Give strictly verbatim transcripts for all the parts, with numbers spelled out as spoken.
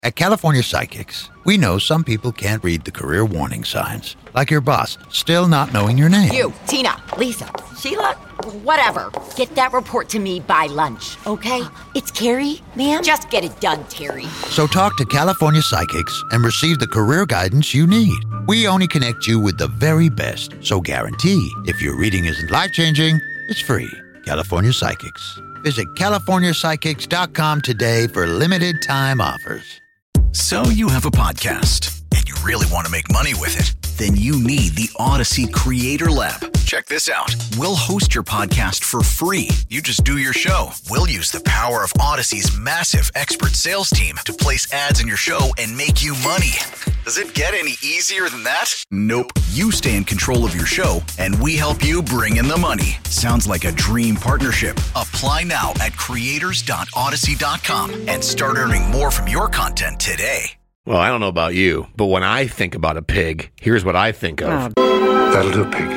At California Psychics, we know some people can't read the career warning signs, like your boss still not knowing your name. You, Tina, Lisa, Sheila, whatever. Get that report to me by lunch, okay? It's Carrie, ma'am. Just get it done, Terry. So talk to California Psychics and receive the career guidance you need. We only connect you with the very best, so guarantee if your reading isn't life-changing, it's free. California Psychics. Visit california psychics dot com today for limited time offers. So you have a podcast, and you really want to make money with it. Then you need the Odyssey Creator Lab. Check this out. We'll host your podcast for free. You just do your show. We'll use the power of Odyssey's massive expert sales team to place ads in your show and make you money. Does it get any easier than that? Nope. You stay in control of your show, and we help you bring in the money. Sounds like a dream partnership. Apply now at creators dot odyssey dot com and start earning more from your content today. Well, I don't know about you, but when I think about a pig, here's what I think of. That'll do, pig.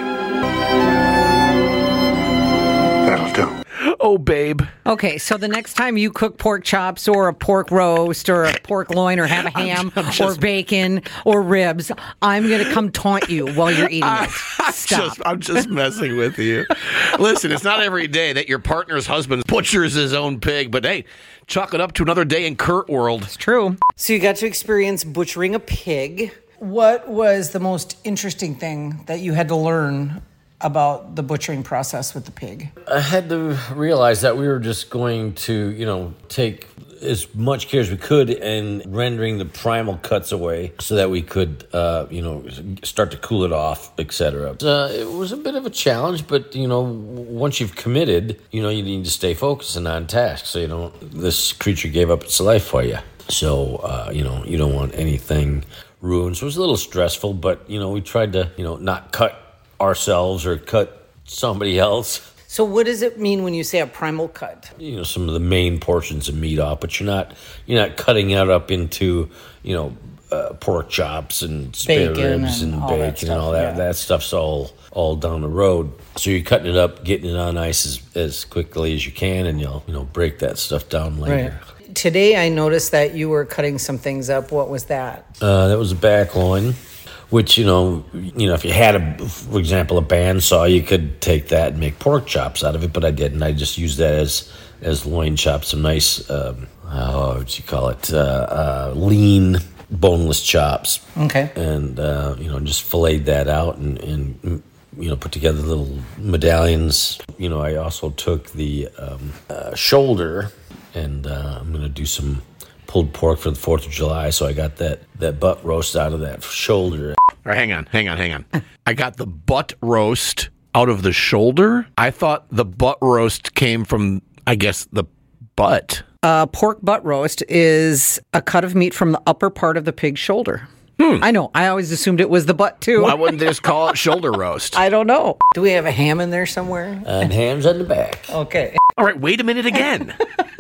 That'll do. Oh, babe. Okay, so the next time you cook pork chops or a pork roast or a pork loin or have a ham I'm, I'm just, or bacon or ribs, I'm going to come taunt you while you're eating it. Stop. Just, I'm just messing with you. Listen, it's not every day that your partner's husband butchers his own pig, but hey, chalk it up to another day in Kurt world. It's true. So you got to experience butchering a pig. What was the most interesting thing that you had to learn about the butchering process with the pig? I had to realize that we were just going to, you know, take as much care as we could in rendering the primal cuts away so that we could, uh, you know, start to cool it off, et cetera. Uh, it was a bit of a challenge, but, you know, once you've committed, you know, you need to stay focused and on task so you don't, this creature gave up its life for you. So, uh, you know, you don't want anything ruined. So it was a little stressful, but, you know, we tried to, you know, not cut ourselves or cut somebody else. So what does it mean when you say a primal cut? You know, some of the main portions of meat off, but you're not you're not cutting it up into, you know, uh, pork chops and spare bacon ribs and, and bacon stuff, and all that. Yeah. That stuff's all all down the road. So you're cutting it up, getting it on ice as, as quickly as you can, and you'll, you know, break that stuff down later. Right. Today I noticed that you were cutting some things up. What was that? Uh, that was a back loin. Which, you know, you know, if you had, a, for example, a bandsaw, you could take that and make pork chops out of it, but I didn't. I just used that as as loin chops, some nice, um, oh, what do you call it, uh, uh, lean, boneless chops. Okay. And, uh, you know, just filleted that out and, and, you know, put together little medallions. You know, I also took the um, uh, shoulder, and uh, I'm going to do some pulled pork for the fourth of July, so I got that, that butt roast out of that shoulder. All right, hang on, hang on, hang on. I got the butt roast out of the shoulder. I thought the butt roast came from, I guess, the butt. Uh, pork butt roast is a cut of meat from the upper part of the pig's shoulder. Hmm. I know. I always assumed it was the butt, too. Why wouldn't they just call it shoulder roast? I don't know. Do we have a ham in there somewhere? And ham's on the back. Okay. All right, wait a minute again.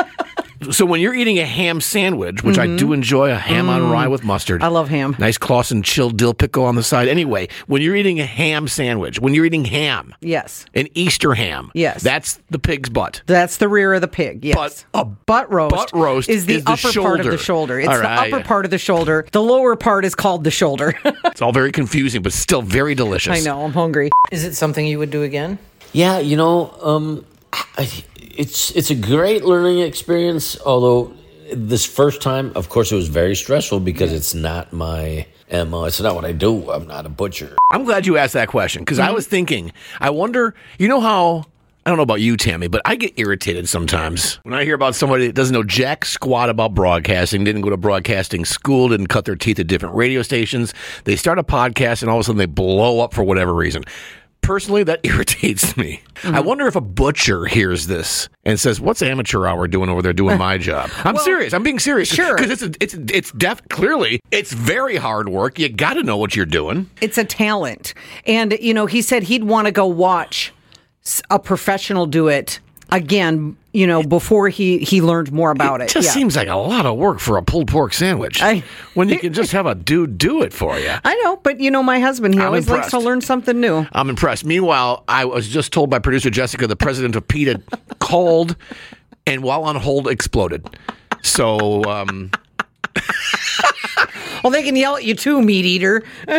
So when you're eating a ham sandwich, which mm-hmm. I do enjoy, a ham mm. on rye with mustard. I love ham. Nice Clausen chilled dill pickle on the side. Anyway, when you're eating a ham sandwich, when you're eating ham. Yes. An Easter ham. Yes. That's the pig's butt. That's the rear of the pig, yes. But a butt roast, butt roast is the is the upper shoulder. part of the shoulder. It's right. the upper part of the shoulder. The lower part is called the shoulder. It's all very confusing, but still very delicious. I know. I'm hungry. Is it something you would do again? Yeah, you know, um, I, it's it's a great learning experience, although this first time, of course, it was very stressful because yeah. it's not my M O. It's not what I do. I'm not a butcher. I'm glad you asked that question because mm-hmm. I was thinking, I wonder, you know how, I don't know about you, Tammy, but I get irritated sometimes when I hear about somebody that doesn't know jack squat about broadcasting, didn't go to broadcasting school, didn't cut their teeth at different radio stations. They start a podcast and all of a sudden they blow up for whatever reason. Personally, that irritates me. Mm-hmm. I wonder if a butcher hears this and says, "What's amateur hour doing over there doing my job?" I'm well, serious. I'm being serious. Sure, because it's a, it's it's def clearly it's very hard work. You got to know what you're doing. It's a talent, and you know, he said he'd want to go watch a professional do it again. You know, before he, he learned more about it. It just yeah. seems like a lot of work for a pulled pork sandwich I, when you can just have a dude do it for you. I know, but you know, my husband, he I'm always impressed. likes to learn something new. I'm impressed. Meanwhile, I was just told by producer Jessica, the president of PETA called and while on hold exploded. So, um, Well, they can yell at you too, meat eater.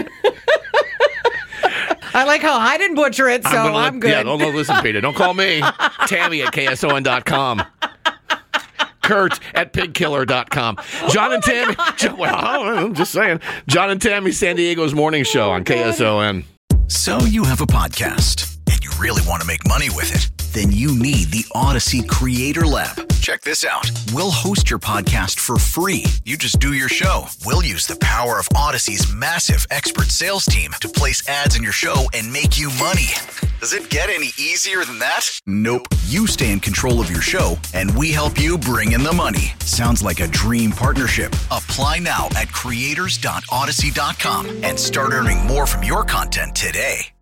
I like how I didn't butcher it, so I'm, I'm let, good. Yeah, don't, don't listen, Peter. Don't call me. Tammy at K S O N dot com. Kurt at pigkiller dot com. John oh and Tammy. John, well, I don't know, I'm just saying. John and Tammy, San Diego's morning show on K S O N. So you have a podcast and you really want to make money with it? Then you need the Odyssey Creator Lab. Check this out. We'll host your podcast for free. You just do your show. We'll use the power of Odyssey's massive expert sales team to place ads in your show and make you money. Does it get any easier than that? Nope. You stay in control of your show, and we help you bring in the money. Sounds like a dream partnership. Apply now at creators dot odyssey dot com and start earning more from your content today.